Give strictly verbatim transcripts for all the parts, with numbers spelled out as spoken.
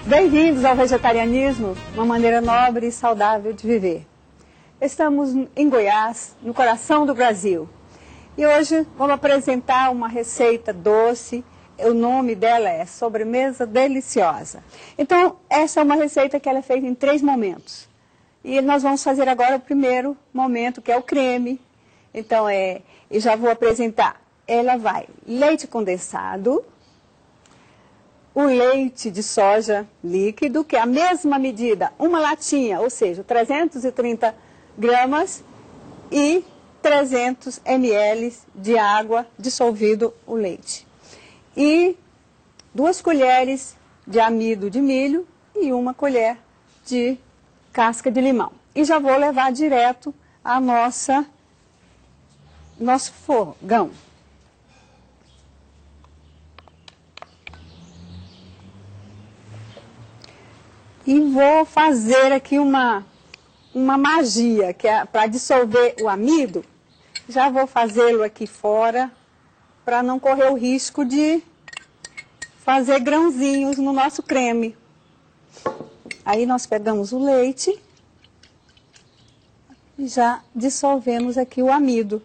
Bem-vindos ao vegetarianismo, uma maneira nobre e saudável de viver. Estamos em Goiás, no coração do Brasil. E hoje vamos apresentar uma receita doce. O nome dela é Sobremesa Deliciosa. Então, essa é uma receita que ela é feita em três momentos. E nós vamos fazer agora o primeiro momento, que é o creme. Então, é, eu já vou apresentar. Ela vai leite condensado, o leite de soja líquido, que é a mesma medida, uma latinha, ou seja, trezentos e trinta gramas e trezentos mililitros de água dissolvido o leite. E duas colheres de amido de milho e uma colher de casca de limão. E já vou levar direto a nossa, nosso fogão. E vou fazer aqui uma, uma magia, que é para dissolver o amido. Já vou fazê-lo aqui fora, para não correr o risco de fazer grãozinhos no nosso creme. Aí nós pegamos o leite e já dissolvemos aqui o amido.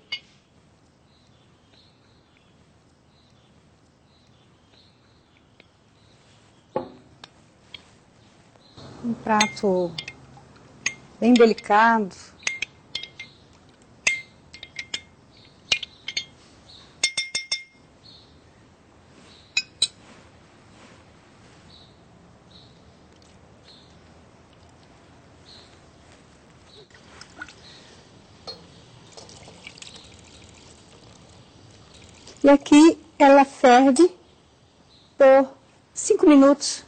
Um prato bem delicado. E aqui ela ferve por cinco minutos.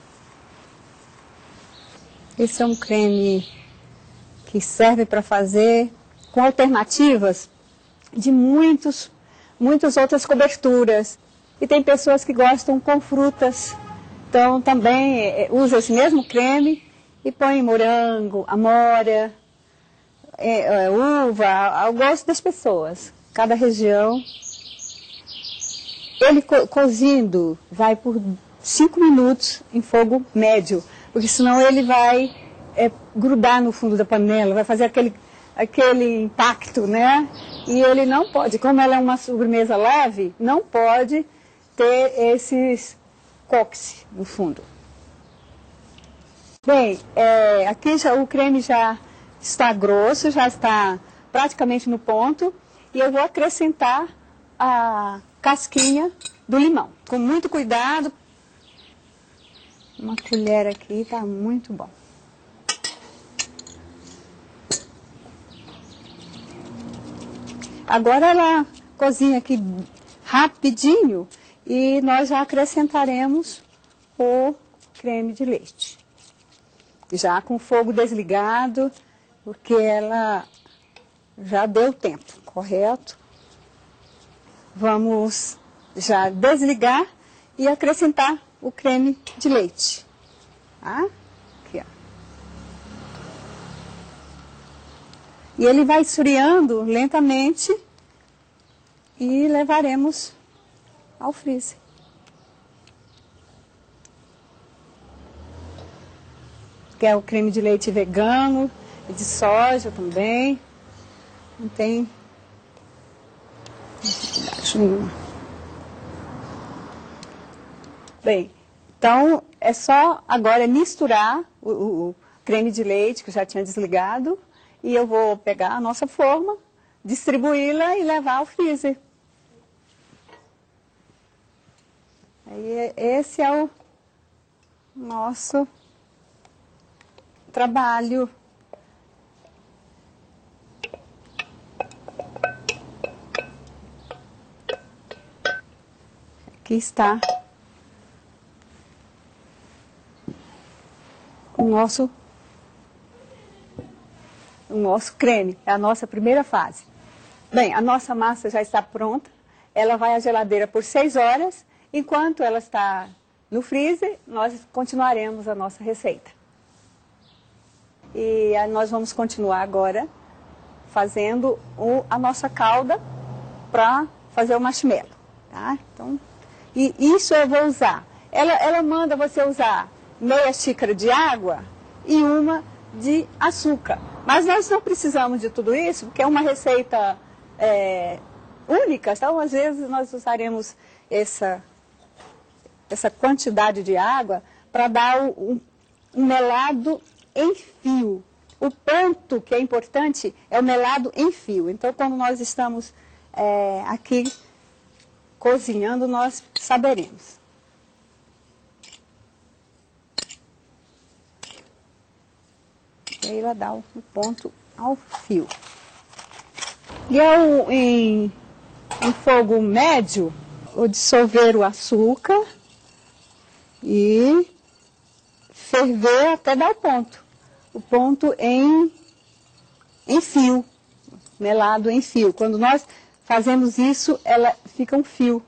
Esse é um creme que serve para fazer com alternativas de muitos, muitas outras coberturas. E tem pessoas que gostam com frutas. Então também é, usa esse mesmo creme e põe morango, amora, é, é, uva, ao gosto das pessoas. Cada região. Ele co cozindo vai por cinco minutos em fogo médio. Porque senão ele vai é, grudar no fundo da panela, vai fazer aquele, aquele impacto, né? E ele não pode, como ela é uma sobremesa leve, não pode ter esses coques no fundo. Bem, é, aqui já, o creme já está grosso, já está praticamente no ponto. E eu vou acrescentar a casquinha do limão, com muito cuidado. Uma colher aqui tá muito bom. Agora ela cozinha aqui rapidinho e nós já acrescentaremos o creme de leite. Já com o fogo desligado, porque ela já deu tempo, correto? Vamos já desligar e acrescentar o creme de leite. Tá? Aqui, ó. E ele vai esfriando lentamente e levaremos ao freezer. Que é o creme de leite vegano, de soja também. Não tem dificuldade nenhuma. Bem, então é só agora misturar o, o, o creme de leite que eu já tinha desligado e eu vou pegar a nossa forma, distribuí-la e levar ao freezer. Aí, esse é o nosso trabalho. Aqui está o nosso, o nosso creme, é a nossa primeira fase. Bem, a nossa massa já está pronta, ela vai à geladeira por seis horas, enquanto ela está no freezer, nós continuaremos a nossa receita. E nós vamos continuar agora fazendo o, a nossa calda para fazer o marshmallow, tá? Então, e isso eu vou usar. Ela, ela manda você usar meia xícara de água e uma de açúcar. Mas nós não precisamos de tudo isso, porque é uma receita é, única, então às vezes nós usaremos essa, essa quantidade de água para dar um, um melado em fio. O ponto que é importante é o melado em fio. Então, quando nós estamos é, aqui cozinhando, nós saberemos. E aí ela dá o ponto ao fio. E ao, em, em fogo médio, vou dissolver o açúcar e ferver até dar o ponto. O ponto em, em fio, melado em fio. Quando nós fazemos isso, ela fica um fio.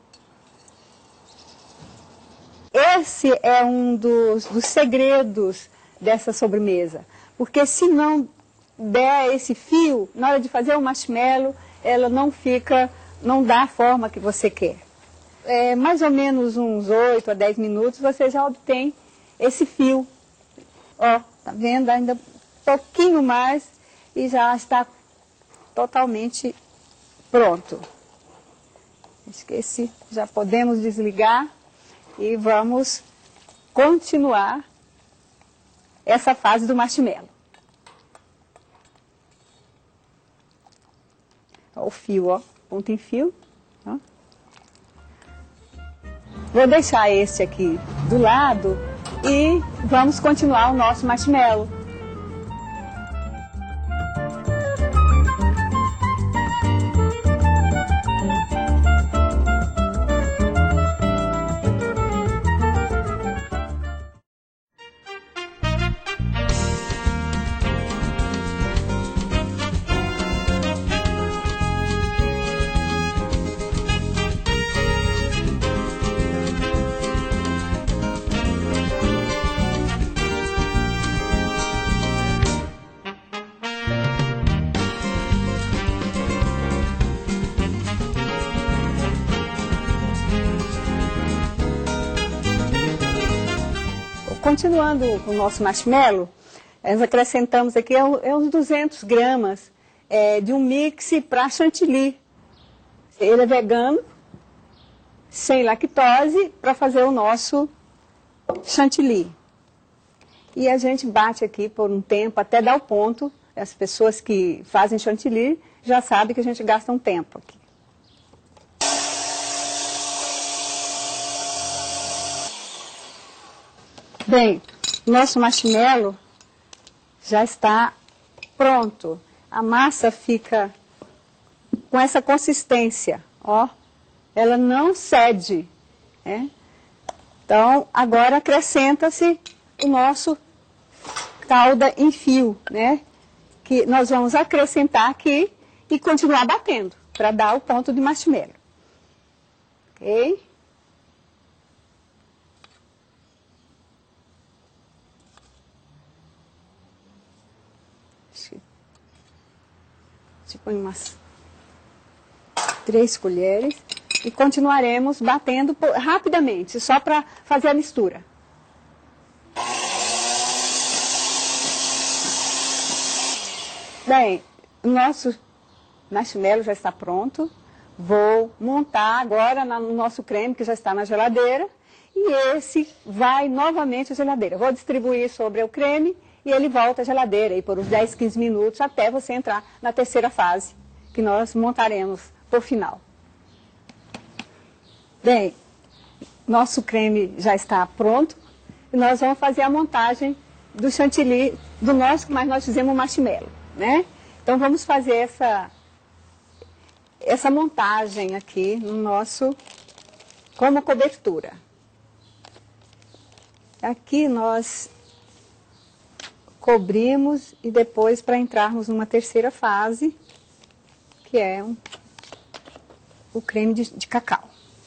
Esse é um dos, dos segredos dessa sobremesa, porque se não der esse fio, na hora de fazer o marshmallow, ela não fica, não dá a forma que você quer. É, mais ou menos uns oito a dez minutos, você já obtém esse fio. Ó, tá vendo? Ainda um pouquinho mais e já está totalmente pronto. Esqueci, já podemos desligar e vamos continuar essa fase do marshmallow. Ó, o fio, ó, ponto em fio. Ó. Vou deixar esse aqui do lado e vamos continuar o nosso marshmallow. Continuando com o nosso marshmallow, nós acrescentamos aqui é uns duzentos gramas é, de um mix para chantilly. Ele é vegano, sem lactose, para fazer o nosso chantilly. E a gente bate aqui por um tempo até dar o ponto. As pessoas que fazem chantilly já sabem que a gente gasta um tempo aqui. Bem, nosso marshmallow já está pronto. A massa fica com essa consistência, ó. Ela não cede, né? Então, agora acrescenta-se o nosso calda em fio, né? Que nós vamos acrescentar aqui e continuar batendo para dar o ponto de marshmallow. Ok? Põe umas três colheres e continuaremos batendo por, rapidamente, só para fazer a mistura. Bem, o nosso marshmallow já está pronto. Vou montar agora no nosso creme, que já está na geladeira, e esse vai novamente à geladeira. Vou distribuir sobre o creme e ele volta à geladeira aí por uns dez, quinze minutos até você entrar na terceira fase, que nós montaremos por final. Bem, nosso creme já está pronto e nós vamos fazer a montagem do chantilly do nosso, mas nós fizemos marshmallow, né? Então vamos fazer essa, essa montagem aqui no nosso, como cobertura. Aqui nós cobrimos e depois para entrarmos numa terceira fase, que é um, o creme de, de cacau.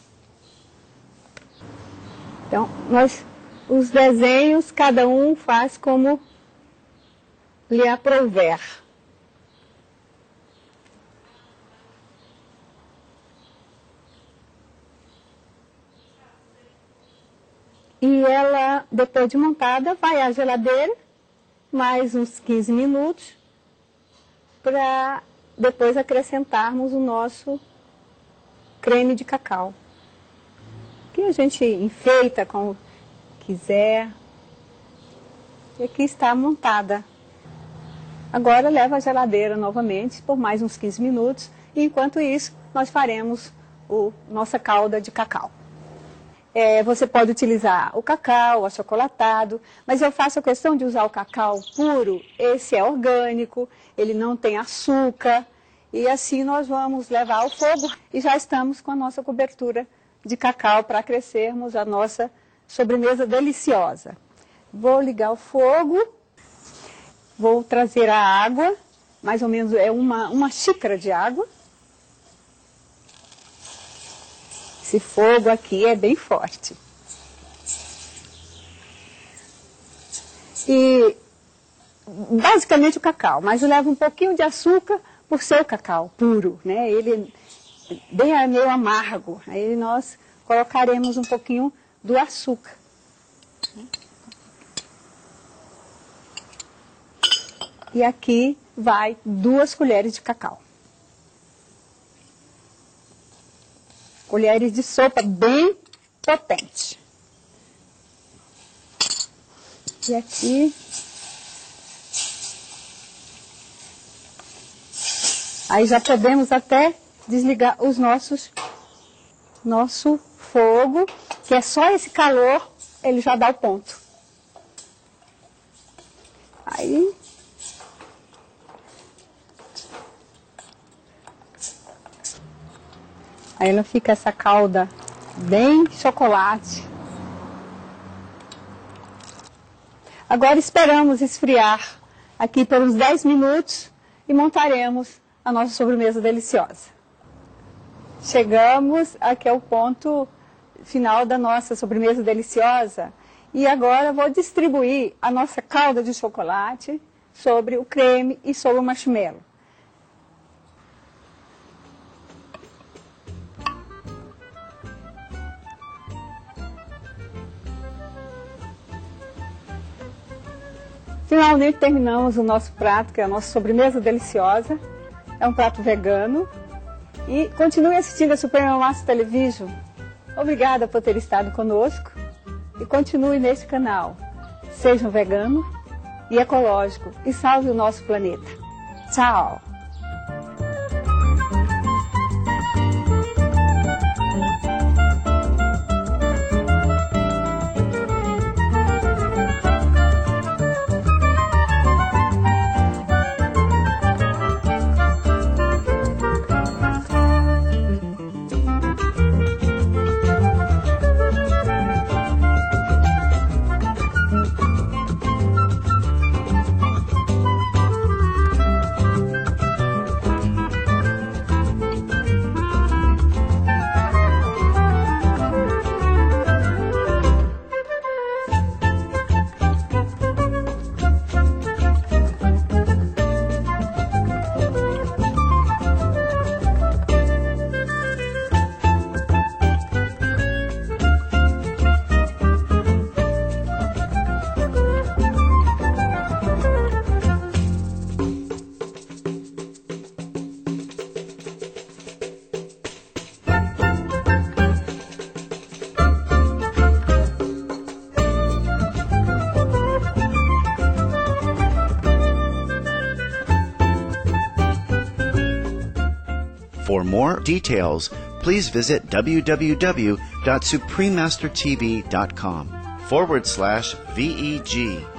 Então, nós, os desenhos, cada um faz como lhe aprouver. E ela, depois de montada, vai à geladeira, mais uns quinze minutos, para depois acrescentarmos o nosso creme de cacau. Que a gente enfeita como quiser. E aqui está montada. Agora leva à geladeira novamente por mais uns quinze minutos. E enquanto isso, nós faremos o nossa calda de cacau. É, você pode utilizar o cacau, achocolatado, mas eu faço a questão de usar o cacau puro. Esse é orgânico, ele não tem açúcar. E assim nós vamos levar ao fogo e já estamos com a nossa cobertura de cacau para crescermos a nossa sobremesa deliciosa. Vou ligar o fogo, vou trazer a água, mais ou menos é uma, uma xícara de água. Esse fogo aqui é bem forte. E basicamente o cacau, mas eu levo um pouquinho de açúcar por ser o cacau puro, né? Ele é bem meio amargo. Aí nós colocaremos um pouquinho do açúcar. E aqui vai duas colheres de cacau. Colheres de sopa bem potente. E aqui. Aí já podemos até desligar os nossos, nosso fogo, que é só esse calor, ele já dá o ponto. Aí. Aí ela fica essa calda bem chocolate. Agora esperamos esfriar aqui por uns dez minutos e montaremos a nossa sobremesa deliciosa. Chegamos aqui ao ponto final da nossa sobremesa deliciosa e agora vou distribuir a nossa calda de chocolate sobre o creme e sobre o marshmallow. Finalmente terminamos o nosso prato, que é a nossa sobremesa deliciosa. É um prato vegano. E continue assistindo a Suprema Massa Television. Obrigada por ter estado conosco. E continue neste canal. Seja um vegano e ecológico e salve o nosso planeta. Tchau! For more details, please visit www.suprememastertv.com forward slash VEG.